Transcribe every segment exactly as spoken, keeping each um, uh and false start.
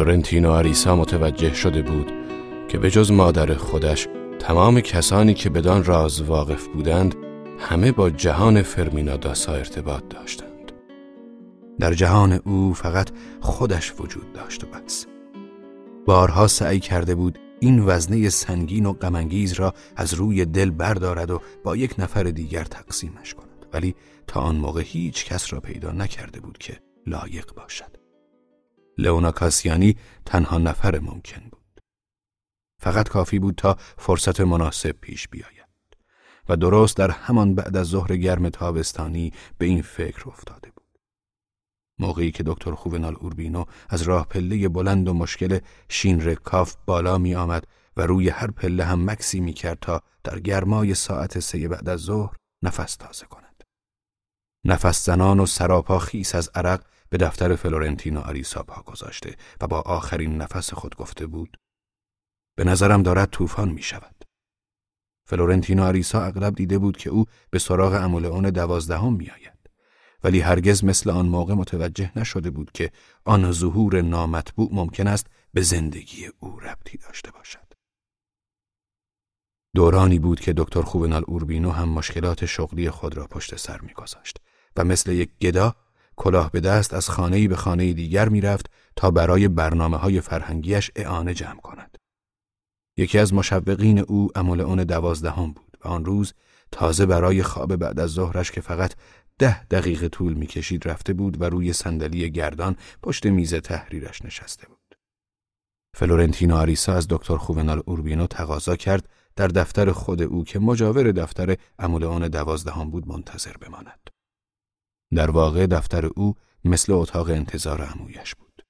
فلورنتینو آریسا متوجه شده بود که به جز مادر خودش تمام کسانی که بدان راز واقف بودند همه با جهان فرمینا داسا ارتباط داشتند. در جهان او فقط خودش وجود داشت و بس. بارها سعی کرده بود این وزنه سنگین و غم‌انگیز را از روی دل بردارد و با یک نفر دیگر تقسیمش کند، ولی تا آن موقع هیچ کس را پیدا نکرده بود که لایق باشد. لئونا کاسیانی تنها نفر ممکن بود. فقط کافی بود تا فرصت مناسب پیش بیاید و درست در همان بعد از ظهر گرم تابستانی به این فکر افتاده بود. موقعی که دکتر خوونال اوربینو از راه پله بلند و مشکل شینرکاف بالا می آمد و روی هر پله هم مکسی می کرد تا در گرمای ساعت سه بعد از ظهر نفس تازه کند. نفس زنان و سراپا خیس از عرق به دفتر فلورنتینو آریسا پا گذاشته و با آخرین نفس خود گفته بود: به نظرم دارد طوفان می شود. فلورنتینو آریسا اغلب دیده بود که او به سراغ امولئون دوازدهم می آید، ولی هرگز مثل آن موقع متوجه نشده بود که آن ظهور نامطبوع ممکن است به زندگی او ربطی داشته باشد. دورانی بود که دکتر خوونال اوربینو هم مشکلات شغلی خود را پشت سر می گذاشت و مثل یک گدا کلاه به دست از خانه‌ای به خانه دیگر می رفت تا برای برنامه‌های فرهنگیش اعانه جمع کند. یکی از مشوقین او امولئون دوازدهم بود و آن روز تازه برای خواب بعد از ظهرش که فقط ده دقیقه طول می کشید رفته بود و روی صندلی گردان پشت میز تحریرش نشسته بود. فلورنتینو آریسا از دکتر خوونال اوربینو تقاضا کرد در دفتر خود او که مجاور دفتر امولئون دوازدهم بود منتظر بماند. در واقع دفتر او مثل اتاق انتظار عمویش بود.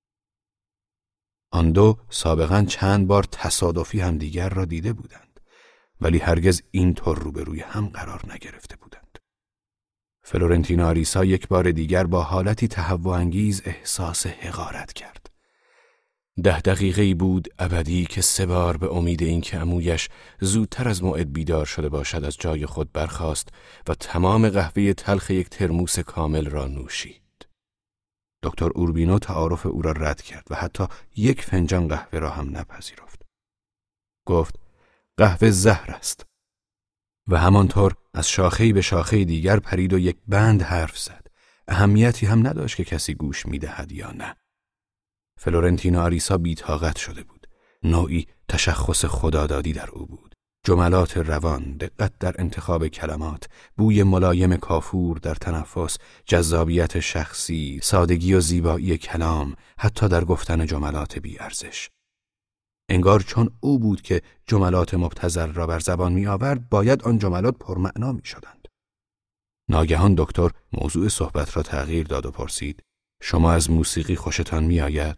آن دو سابقاً چند بار تصادفی هم دیگر را دیده بودند، ولی هرگز اینطور روبروی هم قرار نگرفته بودند. فلورنتینو آریسا یک بار دیگر با حالتی تهوع‌انگیز احساس حقارت کرد. ده دقیقه‌ای بود ابدی که سه بار به امید این که عمویش زودتر از موعد بیدار شده باشد از جای خود برخاست و تمام قهوه تلخ یک ترموس کامل را نوشید. دکتر اوربینو تعارف او را رد کرد و حتی یک فنجان قهوه را هم نپذیرفت. گفت: قهوه زهر است. و همانطور از شاخه‌ای به شاخه دیگر پرید و یک بند حرف زد. اهمیتی هم نداشت که کسی گوش می‌دهد یا نه. فلورنتینو آریسا بی‌طاقت شده بود. نوعی تشخص خدادادی در او بود. جملات روان، دقت در انتخاب کلمات، بوی ملایم کافور در تنفس، جذابیت شخصی، سادگی و زیبایی کلام، حتی در گفتن جملات بی‌ارزش. انگار چون او بود که جملات مبتذل را بر زبان می آورد، باید آن جملات پرمعنا می شدند. ناگهان دکتر موضوع صحبت را تغییر داد و پرسید: شما از موسیقی خوشتان می آید؟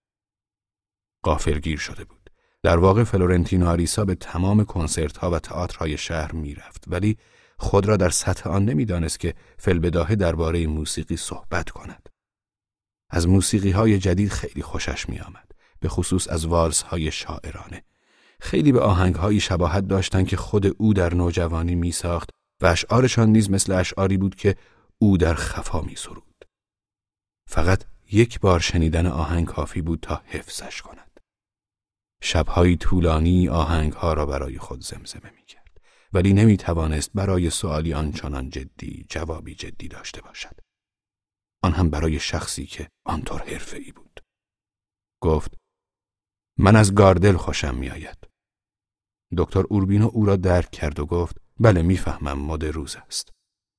غافلگیر شده بود. در واقع فلورنتینو آریسا به تمام کنسرت‌ها و تئاترهای شهر می رفت، ولی خود را در سطح آن نمی دانست که فی‌البداهه درباره موسیقی صحبت کند. از موسیقی‌های جدید خیلی خوشش می آمد، به خصوص از والس‌های شاعرانه. خیلی به آهنگ‌هایی شباهت داشتند که خود او در نوجوانی می ساخت و اشعارشان نیز مثل اشعاری بود که او در خفا می سرود. فقط یک بار شنیدن آهنگ کافی بود تا حفظش کند. شب‌های طولانی آهنگ‌ها را برای خود زمزمه می‌کرد، ولی نمی‌توانست برای سؤالی آنچنان جدی جوابی جدی داشته باشد. آن هم برای شخصی که آنطور حرفه‌ای بود. گفت: من از گاردل خوشم می‌آید. دکتر اوربینو او را درک کرد و گفت: بله می‌فهمم، مد روز است.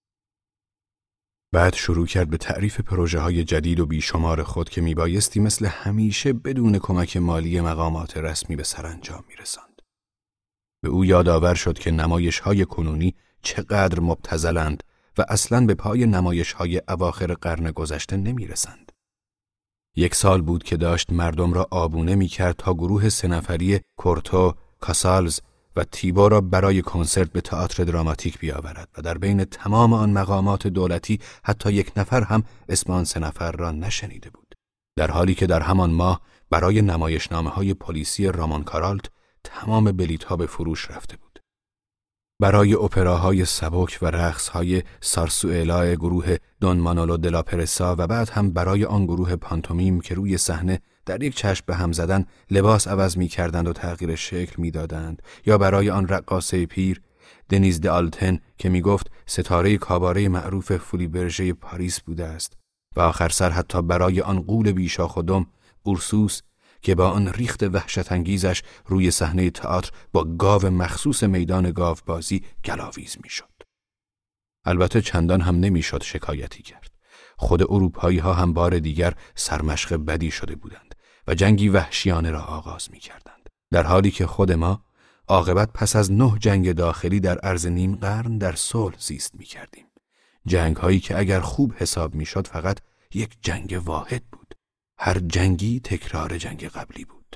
بعد شروع کرد به تعریف پروژه‌های جدید و بیشمار خود که میبایستی مثل همیشه بدون کمک مالی مقامات رسمی به سرانجام میرساند. به او یادآور شد که نمایش‌های کنونی چقدر مبتذلند و اصلاً به پای نمایش‌های اواخر قرن گذشته نمیرسند. یک سال بود که داشت مردم را آبونه میکرد تا گروه سه نفری کورتو، کاسالز و تیبو را برای کنسرت به تئاتر دراماتیک بیاورد و در بین تمام آن مقامات دولتی حتی یک نفر هم اسم آن سه نفر را نشنیده بود. در حالی که در همان ماه برای نمایشنامه‌های پلیسی رامون کارالت تمام بلیط‌ها به فروش رفته بود. برای اپراهای سبک و رقص‌های سارسوئلا گروه دون مانولو دلا پرسا و بعد هم برای آن گروه پانتومیم که روی صحنه در یک چشم به هم زدن لباس عوض می کردند و تغییر شکل می دادند، یا برای آن رقاصه پیر دنیز دآلتن که می گفت ستاره کاباره معروف فولیبرژه پاریس بوده است و آخر سر حتی برای آن غول بیشاخ و دم اورسوس که با آن ریخت وحشت انگیزش روی صحنه تئاتر با گاو مخصوص میدان گاوبازی گلاویز می شد. البته چندان هم نمی شد شکایتی کرد. خود اروپایی ها هم بار دیگر سرمشق بدی شده بودند و جنگی وحشیانه را آغاز می کردند. در حالی که خود ما عاقبت پس از نه جنگ داخلی در عرض نیم قرن در صلح زیست می کردیم. جنگ هایی که اگر خوب حساب می شد فقط یک جنگ واحد بود. هر جنگی تکرار جنگ قبلی بود.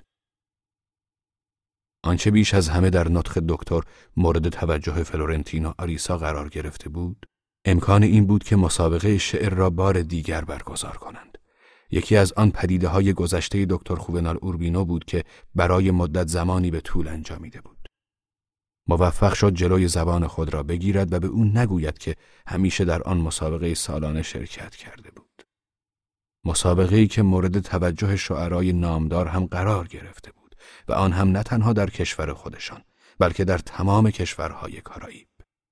آنچه بیش از همه در نطق دکتر مورد توجه فلورنتینو آریسا قرار گرفته بود، امکان این بود که مسابقه شعر را بار دیگر برگزار کنند. یکی از آن پدیده های گذشته دکتر خوونال اوربینو بود که برای مدت زمانی به طول انجامیده بود. موفق شد جلوی زبان خود را بگیرد و به او نگوید که همیشه در آن مسابقه سالانه شرکت کرده بود. مسابقه‌ای که مورد توجه شاعرای نامدار هم قرار گرفته بود و آن هم نه تنها در کشور خودشان بلکه در تمام کشورهای کارائیب.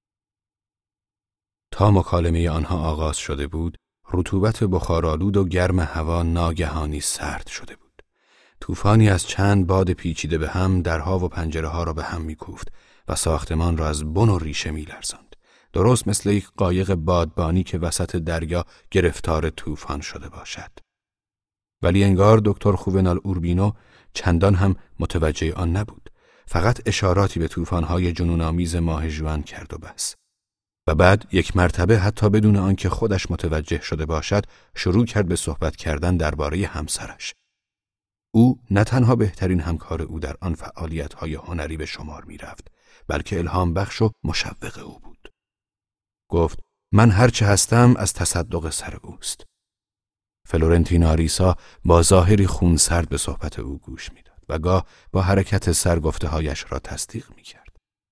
تا مکالمه آنها آغاز شده بود، رطوبت بخارآلود و گرم هوا ناگهانی سرد شده بود. طوفانی از چند باد پیچیده به هم درها و پنجره ها را به هم می‌کوفت و ساختمان را از بن و ریشه می‌لرزاند. درست مثل یک قایق بادبانی که وسط دریا گرفتار طوفان شده باشد. ولی انگار دکتر خوونال اوربینو چندان هم متوجه آن نبود. فقط اشاراتی به طوفان‌های جنون‌آمیز ماه ژوئن کرد و بس. و بعد یک مرتبه حتی بدون آنکه خودش متوجه شده باشد شروع کرد به صحبت کردن درباره همسرش. او نه تنها بهترین همکار او در آن فعالیت‌های هنری به شمار می‌رفت، بلکه الهام بخش و مشوق او بود. گفت من هرچه هستم از تصدق سر اوست. فلورنتینو آریسا با ظاهری خونسرد به صحبت او گوش می‌داد و گاه با حرکت سر گفته‌هایش را تصدیق می‌کرد.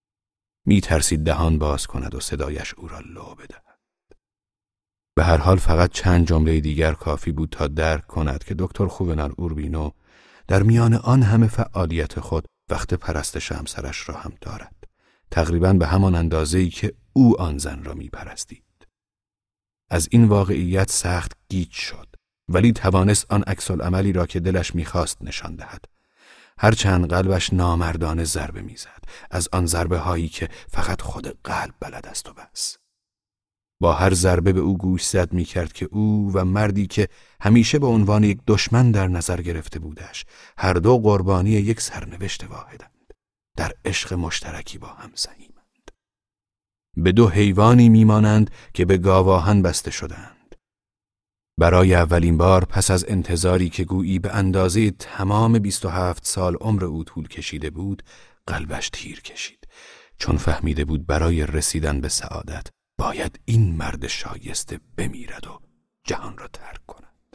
می ترسید دهان باز کند و صدایش او را لو بدهد. به هر حال فقط چند جمله دیگر کافی بود تا درک کند که دکتر خوونال اوربینو در میان آن همه فعالیت خود وقت پرستش همسرش را هم دارد. تقریباً به همان اندازه‌ای که او آن زن را می پرستید. از این واقعیت سخت گیج شد، ولی توانست آن عکس‌العملی را که دلش می‌خواست نشان دهد. هرچند قلبش نامردانه ضربه میزد، از آن ضربه هایی که فقط خود قلب بلد است و بس. با هر ضربه به او گوش زد می کرد که او و مردی که همیشه به عنوان یک دشمن در نظر گرفته بودش، هر دو قربانی یک سرنوشت واحدند، در عشق مشترکی با هم سهیمند. به دو حیوانی میمانند که به گاواهن بسته شدند. برای اولین بار پس از انتظاری که گویی به اندازه تمام بیست و هفت سال عمر او طول کشیده بود، قلبش تیر کشید، چون فهمیده بود برای رسیدن به سعادت باید این مرد شایسته بمیرد و جهان را ترک کند.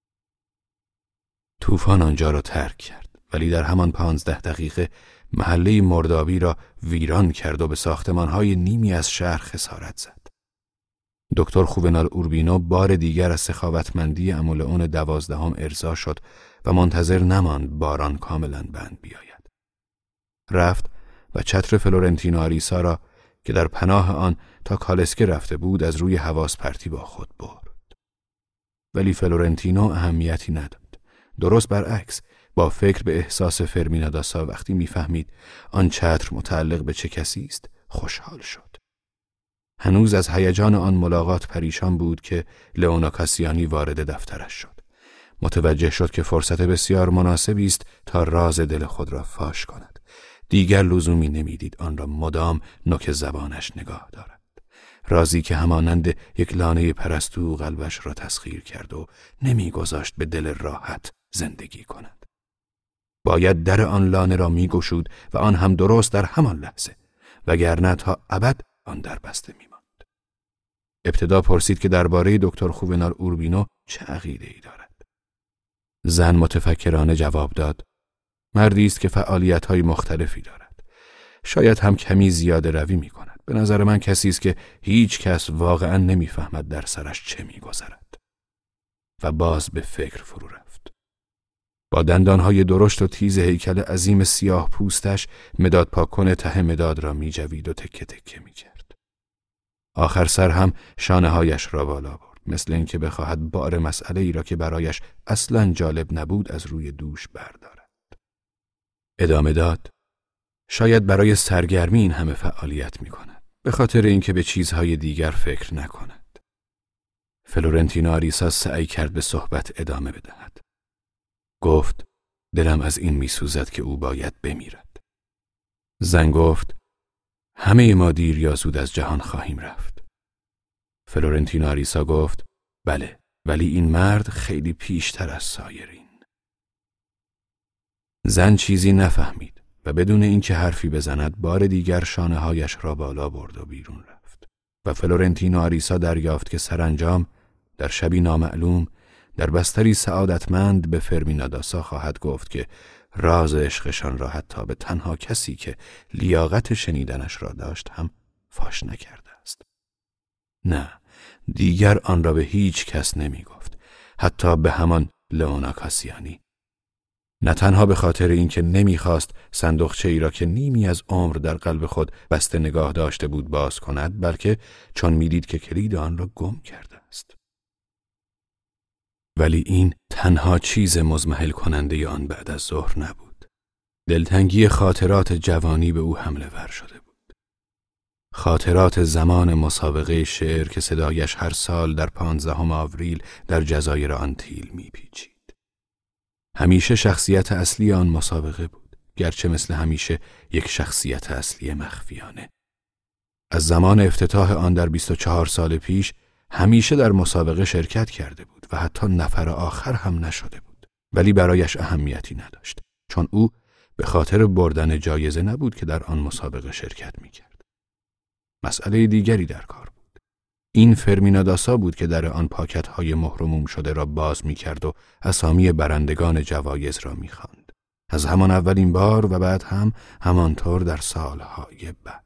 طوفان آنجا را ترک کرد، ولی در همان پانزده دقیقه محله مردابی را ویران کرد و به ساختمان‌های نیمی از شهر خسارت زد. دکتر خوونال اوربینو بار دیگر از سخاوتمندی امولئون دوازدهم ارضا شد و منتظر نماند باران کاملا بند بیاید. رفت و چتر فلورنتینو آریسا را که در پناه آن تا کالسکه رفته بود از روی حواس پرتی با خود برد. ولی فلورنتینو اهمیتی نداد. درست برعکس، با فکر به احساس فرمینا داسا وقتی میفهمید آن چتر متعلق به چه کسی است خوشحال شد. هنوز از هیجان آن ملاقات پریشان بود که لئونا کاسیانی وارد دفترش شد. متوجه شد که فرصت بسیار مناسبی است تا راز دل خود را فاش کند. دیگر لزومی نمیدید آن را مدام نوک زبانش نگاه دارد. رازی که همانند یک لانه پرستو قلبش را تسخیر کرد و نمیگذاشت به دل راحت زندگی کند. باید در آن لانه را میگشود و آن هم درست در همان لحظه، وگرنه تا ابد آن در بسته میماند. ابتدا پرسید که درباره دکتر خوونال اوربینو چه عقیده‌ای دارد. زن متفکرانه جواب داد: مردی است که فعالیت‌های مختلفی دارد. شاید هم کمی زیاده روی می‌کند. به نظر من کسی است که هیچ کس واقعاً نمی‌فهمد در سرش چه می‌گذرد. و باز به فکر فرو رفت. با دندانهای درشت و تیز هیکل عظیم سیاه پوستش مداد پاکن ته مداد را می جوید و تکه تکه می کرد. آخر سر هم شانه هایش را بالا برد، مثل اینکه بخواهد بار مسئله ای را که برایش اصلاً جالب نبود از روی دوش بردارد. ادامه داد: شاید برای سرگرمی این همه فعالیت می کند، به خاطر اینکه به چیزهای دیگر فکر نکند. فلورنتینا آریسا سعی کرد به صحبت ادامه بدهد. گفت: دلم از این می سوزد که او باید بمیرد. زن گفت: همه ما دیر یا زود از جهان خواهیم رفت. فلورنتینا آریسا گفت: بله، ولی این مرد خیلی پیشتر از سایرین. زن چیزی نفهمید و بدون اینکه حرفی بزند بار دیگر شانه هایش را بالا برد و بیرون رفت و فلورنتینا آریسا دریافت که سرانجام در شبی نامعلوم در بستری سعادتمند به فرمینا داسا خواهد گفت که راز عشقشان را حتی به تنها کسی که لیاقت شنیدنش را داشت هم فاش نکرده است. نه، دیگر آن را به هیچ کس نمی گفت، حتی به همان لئونا کاسیانی. نه تنها به خاطر اینکه نمیخواست صندوقچه ای را که نیمی از عمر در قلب خود بسته نگاه داشته بود باز کند، بلکه چون میدید که کلید آن را گم کرده است. ولی این تنها چیز مضمحل کننده آن بعد از ظهر نبود. دلتنگی خاطرات جوانی به او حمله ور شده بود. خاطرات زمان مسابقه شعر که صدایش هر سال در پانزدهم آوریل در جزایر آنتیل میپیچید. همیشه شخصیت اصلی آن مسابقه بود، گرچه مثل همیشه یک شخصیت اصلی مخفیانه. از زمان افتتاح آن در بیست و چهار سال پیش همیشه در مسابقه شرکت کرده بود و حتی نفر آخر هم نشده بود، ولی برایش اهمیتی نداشت، چون او به خاطر بردن جایزه نبود که در آن مسابقه شرکت می‌کرد. مسئله دیگری در کار بود. این فرمینا داسا بود که در آن پاکت‌های مهر و موم شده را باز می‌کرد و اسامی برندگان جوایز را می‌خواند. از همان اولین بار و بعد هم همانطور در سال‌های بعد.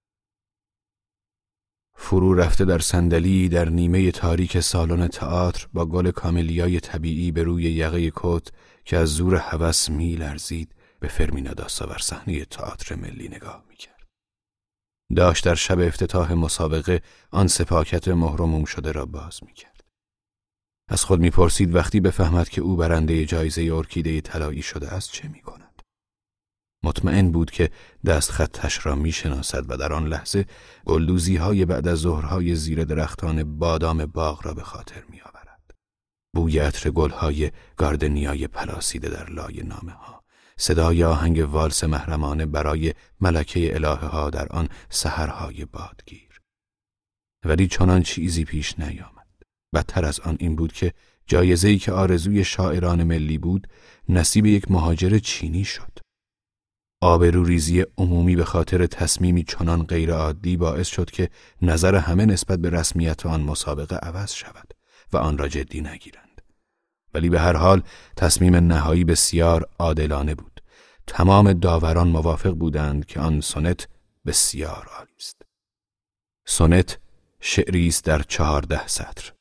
فرو رفته در صندلی در نیمه تاریک سالن تئاتر با گل کاملیای طبیعی به روی یقه کت که از زور هوس می‌لرزید، به فرمینا داسا بر صحنه تئاتر ملی نگاه می‌کرد. داشت در شب افتتاح مسابقه آن سپاکت مهر و موم شده را باز می‌کرد. از خود می‌پرسید وقتی بفهمد که او برنده جایزه ارکیده طلایی شده است چه می‌کند. مطمئن بود که دست خطش را می‌شناسد و در آن لحظه گلدوزی‌های بعد از ظهرهای زیر درختان بادام باغ را به خاطر می‌آورد. بوی عطر گل‌های گاردنیای پلاسیده در لای نامه‌ها، صدای آهنگ والس محرمانه برای ملکه الهه‌ها در آن سحرهای بادگیر. ولی چنان چیزی پیش نیامد. بدتر از آن این بود که جایزه‌ای که آرزوی شاعران ملی بود، نصیب یک مهاجر چینی شد. آبروریزی عمومی به خاطر تصمیمی چنان غیرعادی باعث شد که نظر همه نسبت به رسمیت آن مسابقه عوض شود و آن را جدی نگیرند. ولی به هر حال تصمیم نهایی بسیار عادلانه بود. تمام داوران موافق بودند که آن سونت بسیار عالی است. سونت شعری است در چهارده سطر.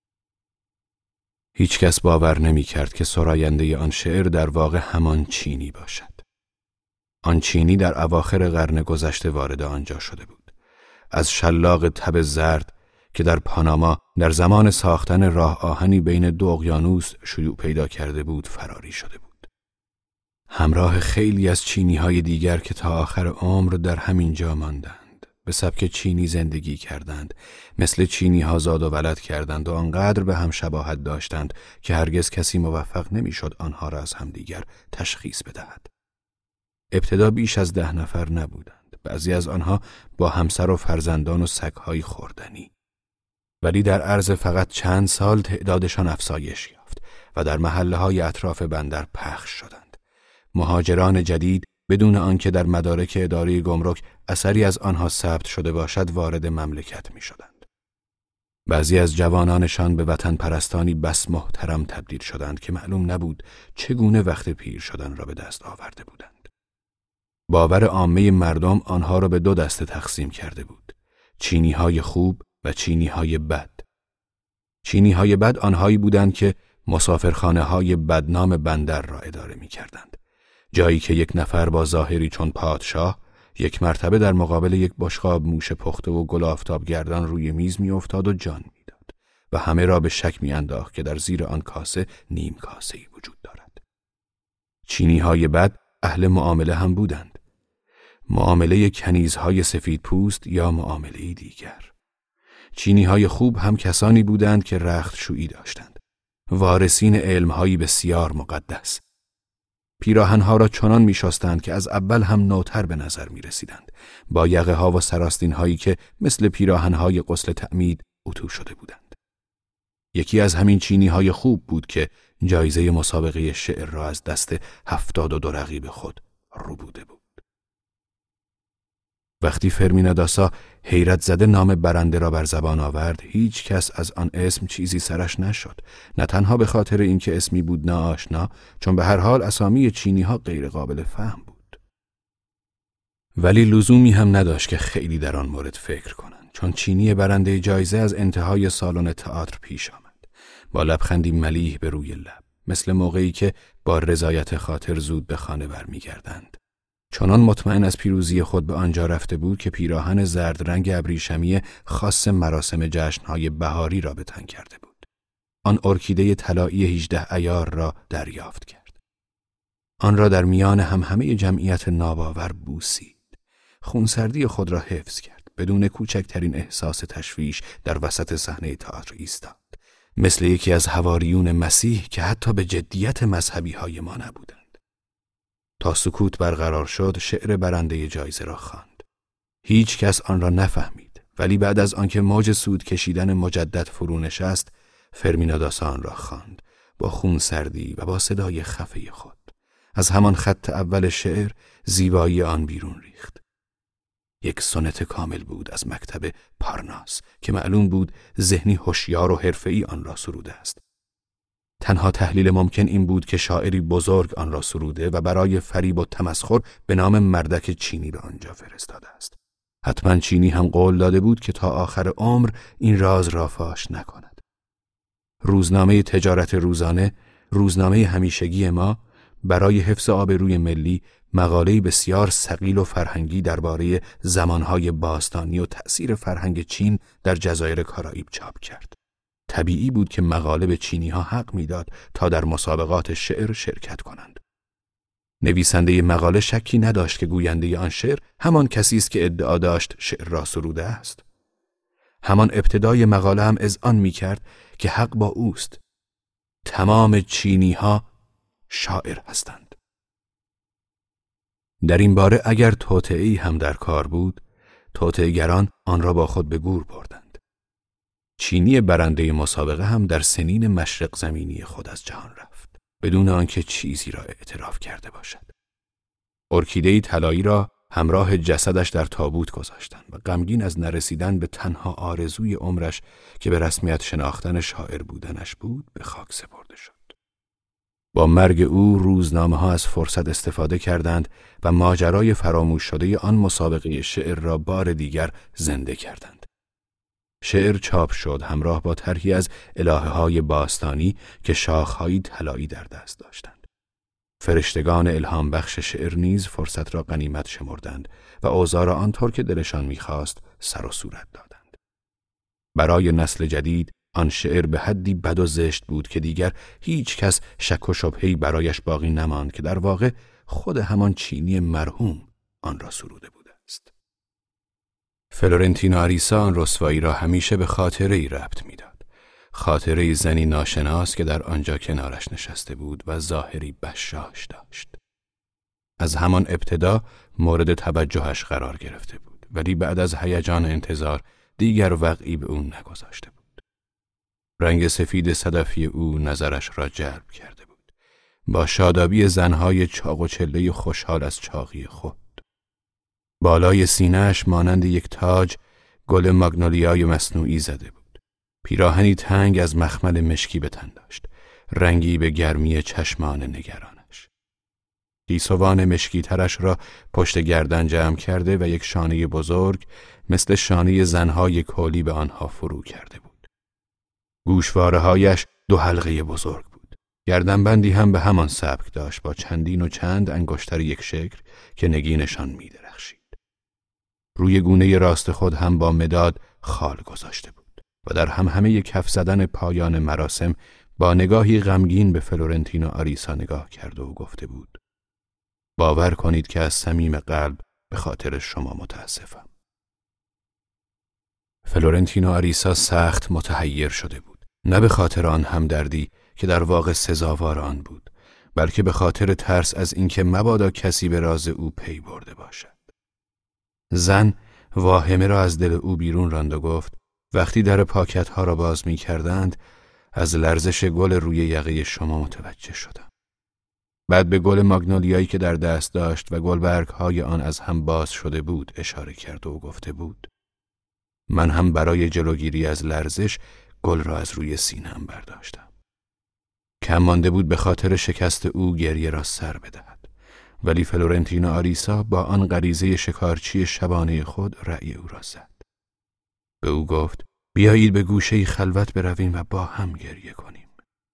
هیچ کس باور نمی کرد که سراینده آن شعر در واقع همان چینی باشد. آن چینی در اواخر قرن گذشته وارد آنجا شده بود. از شلاق تب زرد که در پاناما در زمان ساختن راه آهنی بین دو اقیانوس شیوع پیدا کرده بود فراری شده بود. همراه خیلی از چینی‌های دیگر که تا آخر عمر در همین جا ماندند. به سبک چینی زندگی کردند، مثل چینی‌ها زاد و ولد کردند و آنقدر به هم شباهت داشتند که هرگز کسی موفق نمی‌شد آنها را از همدیگر تشخیص بدهد. ابتدا بیش از ده نفر نبودند، بعضی از آنها با همسر و فرزندان و سگ‌های خوردنی. ولی در عرض فقط چند سال تعدادشان افزایش یافت و در محله‌های اطراف بندر پخش شدند. مهاجران جدید بدون آنکه در مدارک اداره گمرک اثری از آنها ثبت شده باشد وارد مملکت می‌شدند. بعضی از جوانانشان به وطن پرستانی بس محترم تبدیل شدند که معلوم نبود چگونه وقت پیر شدن را به دست آورده بودند. باور عامه مردم آنها را به دو دسته تقسیم کرده بود: چینی‌های خوب و چینی‌های بد. چینی‌های بد آنهایی بودند که مسافرخانه های بدنام بندر را اداره می کردند. جایی که یک نفر با ظاهری چون پادشاه یک مرتبه در مقابل یک بشقاب موش پخته و گل آفتاب گردان روی میز می افتاد و جان می داد و همه را به شک می انداخت که در زیر آن کاسه نیم کاسه‌ای وجود دارد. چینی های بد اهل معامله هم بودند. معامله کنیزهای سفید پوست یا معامله دیگر. چینی های خوب هم کسانی بودند که رختشویی داشتند. وارثین علمهایی بسیار مقدس. پیراهنها را چنان می شستند که از اول هم نوتر به نظر می رسیدند، با یقه ها و سراستین هایی که مثل پیراهنهای غسل تعمید اتو شده بودند. یکی از همین چینی های خوب بود که جایزه مسابقه شعر را از دست هفتاد و دو رقیب خود ربوده بود. وقتی فرمینا داسا حیرت زده نام برنده را بر زبان آورد، هیچ کس از آن اسم چیزی سرش نشد، نه تنها به خاطر اینکه اسمی بود ناآشنا، چون به هر حال اسامی چینی ها غیر قابل فهم بود. ولی لزومی هم نداشت که خیلی در آن مورد فکر کنند، چون چینی برنده جایزه از انتهای سالن تئاتر پیش آمد، با لبخندی ملیح به روی لب، مثل موقعی که با رضایت خاطر زود به خانه برمیگردند. چنان مطمئن از پیروزی خود به آنجا رفته بود که پیراهن زرد رنگ ابریشمی خاص مراسم جشن‌های بهاری را به تن کرده بود. آن ارکیده طلایی هجده عیار را دریافت کرد. آن را در میان هم همه جمعیت ناباور بوسید. خونسردی خود را حفظ کرد. بدون کوچکترین احساس تشویش در وسط صحنه تئاتر ایستاد. مثل یکی از حواریون مسیح که حتی به جدیت مذهبی های ما نبودند. تا سکوت برقرار شد، شعر برنده جایزه را خواند. هیچ کس آن را نفهمید، ولی بعد از آنکه موج سود کشیدن مجدد فرو نشست، فرمینا داسا آن را خواند با خونسردی و با صدای خفه خود. از همان خط اول شعر زیبایی آن بیرون ریخت. یک سونت کامل بود از مکتب پارناس که معلوم بود ذهنی هوشیار و حرفه‌ای آن را سروده است. تنها تحلیل ممکن این بود که شاعری بزرگ آن را سروده و برای فریب و تمسخر به نام مردک چینی به آنجا فرستاده است. حتما چینی هم قول داده بود که تا آخر عمر این راز را فاش نکند. روزنامه تجارت روزانه، روزنامه همیشگی ما، برای حفظ آبروی ملی مقاله‌ای بسیار ثقیل و فرهنگی درباره زمانهای باستانی و تأثیر فرهنگ چین در جزایر کارائیب چاپ کرد. طبیعی بود که مقاله به چینی‌ها حق می‌داد تا در مسابقات شعر شرکت کنند. نویسنده مقاله شکی نداشت که گوینده آن شعر همان کسی است که ادعا داشت شعر را سروده است. همان ابتدای مقاله هم اذعان می‌کرد که حق با اوست. تمام چینی‌ها شاعر هستند. در این باره اگر توطئه‌ای هم در کار بود، توطئه‌گران آن را با خود به گور بردند. چینی برنده مسابقه هم در سنین مشرق زمینی خود از جهان رفت، بدون آنکه چیزی را اعتراف کرده باشد. ارکیده‌ای طلایی را همراه جسدش در تابوت گذاشتند و غمگین از نرسیدن به تنها آرزوی عمرش که به رسمیت شناختن شاعر بودنش بود، به خاک سپرده شد. با مرگ او روزنامه‌ها از فرصت استفاده کردند و ماجرای فراموش شده آن مسابقه شعر را بار دیگر زنده کردند. شعر چاپ شد همراه با طرحی از الهه‌های باستانی که شاخه‌های طلایی در دست داشتند. فرشتگان الهام بخش شعر نیز فرصت را غنیمت شمردند و اوضاع را آنطور که دلشان می‌خواست سر و صورت دادند. برای نسل جدید آن شعر به حدی بد و زشت بود که دیگر هیچ کس شک و شبهه‌ای برایش باقی نماند که در واقع خود همان چینی مرحوم آن را سروده بوده است. فلورنتینو آریسا آن رسوایی را همیشه به خاطره‌ای ربط می‌داد. خاطره زنی ناشناس که در آنجا کنارش نشسته بود و ظاهری بشاش داشت. از همان ابتدا مورد توجهش قرار گرفته بود، ولی بعد از هیجان انتظار دیگر وقعی به او نگذاشته بود. رنگ سفید صدفی او نظرش را جلب کرده بود، با شادابی زنهای چاق و چله خوشحال از چاقی خود. بالای سینه‌اش مانند یک تاج گل ماگنولیای مصنوعی زده بود. پیراهنی تنگ از مخمل مشکی به تن داشت، رنگی به گرمی چشمان نگرانش. گیسوان مشکی ترش را پشت گردن جمع کرده و یک شانه بزرگ مثل شانه زنهای کولی به آنها فرو کرده بود. گوشواره‌هایش دو حلقه بزرگ بود. گردنبندی هم به همان سبک داشت با چندین و چند انگشتر یک شکل که نگینشان می درخشید. روی گونه راست خود هم با مداد خال گذاشته بود و در همهمه کف زدن پایان مراسم با نگاهی غمگین به فلورنتینو آریسا نگاه کرد و گفته بود: باور کنید که از صمیم قلب به خاطر شما متاسفم. فلورنتینو آریسا سخت متحیر شده بود، نه به خاطر آن همدردی که در واقع سزاوار آن بود، بلکه به خاطر ترس از اینکه مبادا کسی به راز او پی برده باشد. زن واهمه را از دل او بیرون راند و گفت: وقتی در پاکت ها را باز می کردند از لرزش گل روی یقه شما متوجه شدم. بعد به گل ماگنولیایی که در دست داشت و گلبرگ های آن از هم باز شده بود اشاره کرد و گفته بود: من هم برای جلوگیری از لرزش گل را از روی سینه‌ام برداشتم. کم مانده بود به خاطر شکست او گریه را سر بدهد، ولی فلورنتینو آریسا با آن غریزه شکارچی شبانه خود رأی او را زد. به او گفت: بیایید به گوشه‌ای خلوت برویم و با هم گریه کنیم.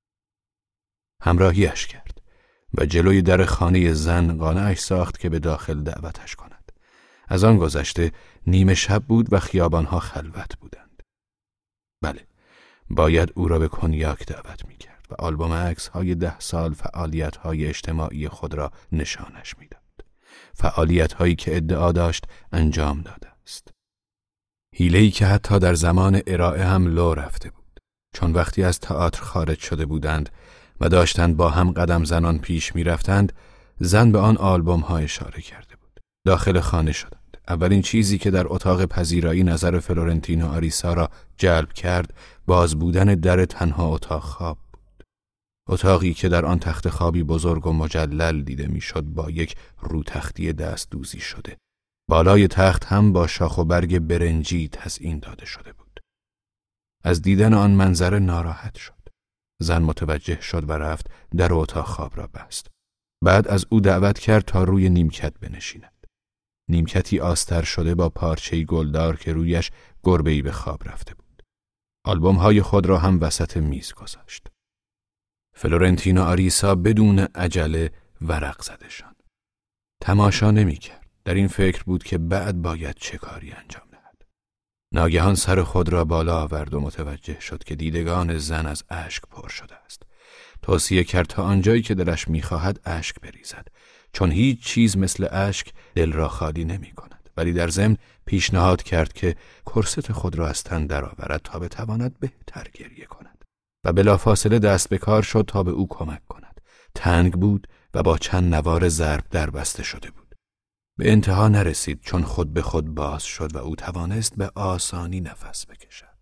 همراهیش کرد و جلوی در خانه زن قانعش ساخت که به داخل دعوتش کند. از آن گذشته نیمه شب بود و خیابانها خلوت بودند. بله، باید او را به کنیاک دعوت می کرد و آلبوم عکس های ده سال فعالیت های اجتماعی خود را نشانش می داد. فعالیت هایی که ادعا داشت انجام داده است. حیله‌ای که حتی در زمان ارائه هم لو رفته بود، چون وقتی از تئاتر خارج شده بودند و داشتند با هم قدم زنان پیش می رفتند، زن به آن آلبوم ها اشاره کرده بود. داخل خانه شدند. اولین چیزی که در اتاق پذیرایی نظر فلورنتینو آریسا را جلب کرد باز بودن در تنها اتاق خواب بود. اتاقی که در آن تخت خوابی بزرگ و مجلل دیده میشد با یک روتختی دست دوزی شده. بالای تخت هم با شاخ و برگ برنجی تزیین داده شده بود. از دیدن آن منظره ناراحت شد. زن متوجه شد و رفت در اتاق خواب را بست. بعد از او دعوت کرد تا روی نیمکت بنشیند. نیمکتی آستر شده با پارچه‌ای گلدار که رویش گربه‌ای به خواب رفته بود. آلبوم‌های خود را هم وسط میز گذاشت. فلورنتینو آریسا بدون عجله ورق زدشان. تماشا نمی‌کرد. در این فکر بود که بعد باید چه کاری انجام دهد. ناگهان سر خود را بالا آورد و متوجه شد که دیدگان زن از اشک پر شده است. توصیه کرد تا آنجایی که دلش می‌خواهد اشک بریزد، چون هیچ چیز مثل اشک دل را خالی نمی کند. ولی در ضمن پیشنهاد کرد که کرست خود را از تن درآورد تا بتواند بهتر گریه کند و بلافاصله دست به کار شد تا به او کمک کند. تنگ بود و با چند نوار ضرب در بسته شده بود. به انتها نرسید چون خود به خود باز شد و او توانست به آسانی نفس بکشد.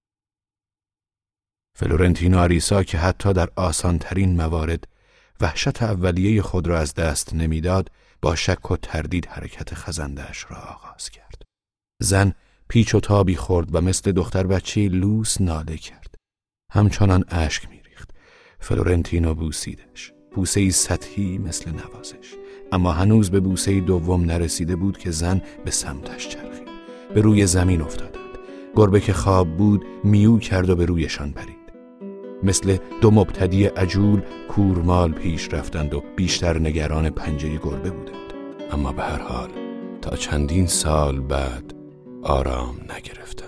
فلورنتینو آریسا که حتی در آسانترین موارد وحشت اولیه خود را از دست نمیداد، با شک و تردید حرکت خزنده‌اش را آغاز کرد. زن پیچ و تابی خورد و مثل دختر بچه لوس ناله کرد. همچنان اشک می‌ریخت. فلورنتینو بوسیدش. بوسه‌ای سطحی مثل نوازش. اما هنوز به بوسه دوم نرسیده بود که زن به سمتش چرخید. به روی زمین افتادند. گربه که خواب بود میو کرد و به رویشان پرید. مثل دو مبتدی عجول کورمال پیش رفتند و بیشتر نگران پنجه گربه بودند. اما به هر حال تا چندین سال بعد آرام نگرفتند.